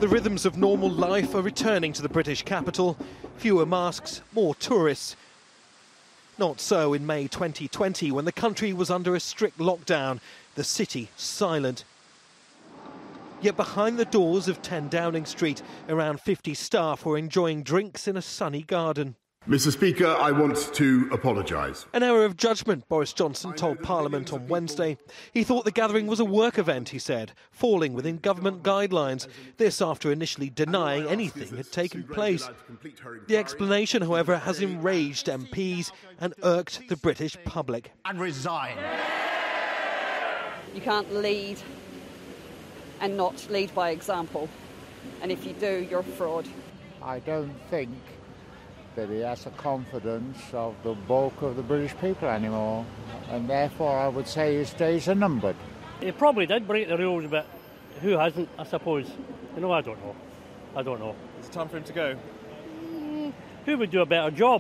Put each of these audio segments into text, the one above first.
The rhythms of normal life are returning to the British capital. Fewer masks, more tourists. Not so in May 2020, when the country was under a strict lockdown, the city silent. Yet behind the doors of 10 Downing Street, around 50 staff were enjoying drinks in a sunny garden. Mr. Speaker, I want to apologise. An error of judgment, Boris Johnson told Parliament on Wednesday. He thought the gathering was a work event, he said, falling within government guidelines. This after initially denying anything had taken place. The explanation, however, has enraged MPs and irked the British public. And resign. You can't lead and not lead by example. And if you do, you're a fraud. I don't think that he has the confidence of the bulk of the British people anymore, and therefore I would say his days are numbered. He probably did break the rules, but who hasn't, I suppose? I don't know. It's time for him to go. Who would do a better job?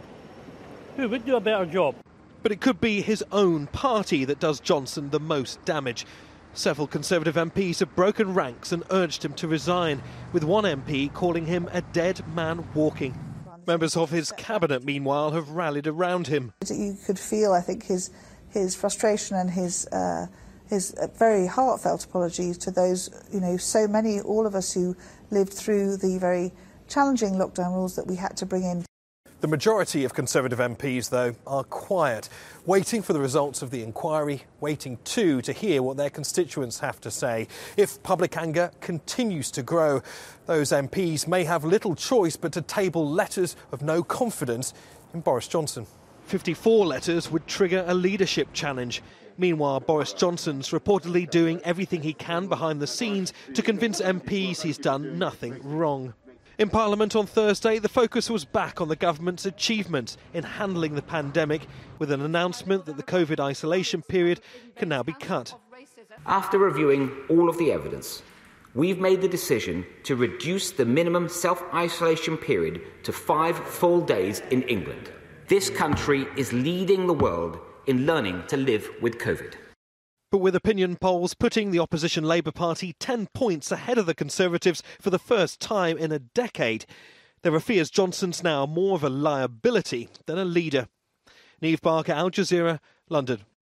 But it could be his own party that does Johnson the most damage. Several Conservative MPs have broken ranks and urged him to resign, with one MP calling him a dead man walking. Members of his cabinet, meanwhile, have rallied around him. You could feel, I think, his frustration and his very heartfelt apologies to those, so many, all of us who lived through the very challenging lockdown rules that we had to bring in. The majority of Conservative MPs, though, are quiet, waiting for the results of the inquiry, waiting too to hear what their constituents have to say. If public anger continues to grow, those MPs may have little choice but to table letters of no confidence in Boris Johnson. 54 letters would trigger a leadership challenge. Meanwhile, Boris Johnson's reportedly doing everything he can behind the scenes to convince MPs he's done nothing wrong. In Parliament on Thursday, the focus was back on the government's achievements in handling the pandemic, with an announcement that the COVID isolation period can now be cut. After reviewing all of the evidence, we've made the decision to reduce the minimum self-isolation period to 5 full days in England. This country is leading the world in learning to live with COVID. But with opinion polls putting the opposition Labour Party 10 points ahead of the Conservatives for the first time in a decade, there are fears Johnson's now more of a liability than a leader. Niamh Barker, Al Jazeera, London.